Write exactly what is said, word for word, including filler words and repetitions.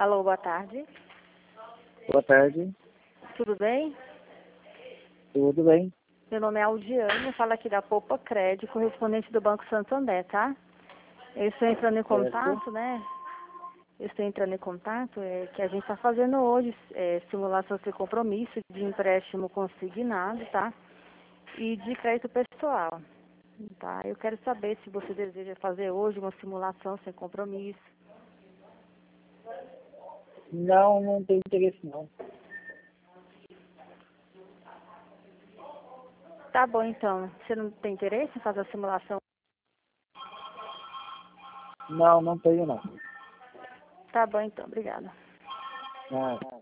Alô, boa tarde. Boa tarde. Tudo bem? Tudo bem? Meu nome é Aldiane, eu falo aqui da Poupa Crédito, correspondente do Banco Santander, tá? Eu estou entrando em contato, né? Eu estou entrando em contato, é que a gente está fazendo hoje é, simulação sem compromisso de empréstimo consignado, tá? E de crédito pessoal, tá? Eu quero saber se você deseja fazer hoje uma simulação sem compromisso. Não, não tenho interesse não. Tá bom, então. Você não tem interesse em fazer a simulação? Não, não tenho não. Tá bom, então. Obrigada. Ah.